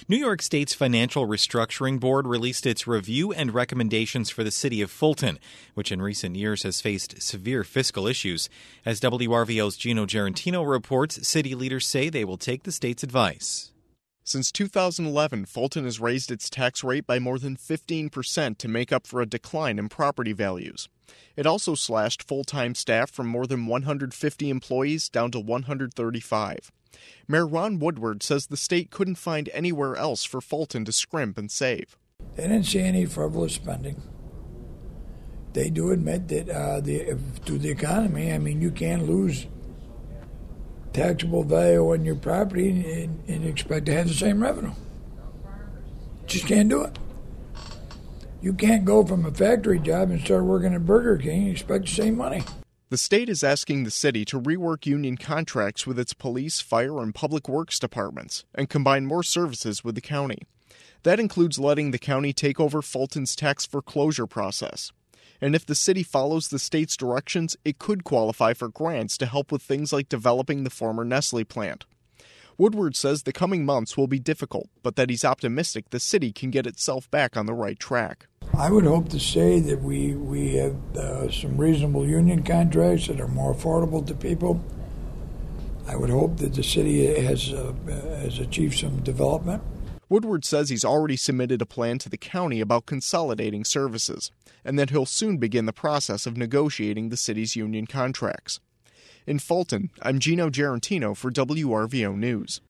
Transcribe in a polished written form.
New York State's Financial Restructuring Board released its review and recommendations for the city of Fulton, which in recent years has faced severe fiscal issues. As WRVO's Gino Gerentino reports, city leaders say they will take the state's advice. Since 2011, Fulton has raised its tax rate by more than 15% to make up for a decline in property values. It also slashed full-time staff from more than 150 employees down to 135. Mayor Ron Woodward says the state couldn't find anywhere else for Fulton to scrimp and save. They didn't see any frivolous spending. They do admit that to the economy, you can't lose taxable value on your property and expect to have the same revenue. Just can't do it. You can't go from a factory job and start working at Burger King and expect the same money. The state is asking the city to rework union contracts with its police, fire, and public works departments and combine more services with the county. That includes letting the county take over Fulton's tax foreclosure process. And if the city follows the state's directions, it could qualify for grants to help with things like developing the former Nestle plant. Woodward says the coming months will be difficult, but that he's optimistic the city can get itself back on the right track. I would hope to say that we have some reasonable union contracts that are more affordable to people. I would hope that the city has achieved some development. Woodward says he's already submitted a plan to the county about consolidating services, and that he'll soon begin the process of negotiating the city's union contracts. In Fulton, I'm Gino Gerentino for WRVO News.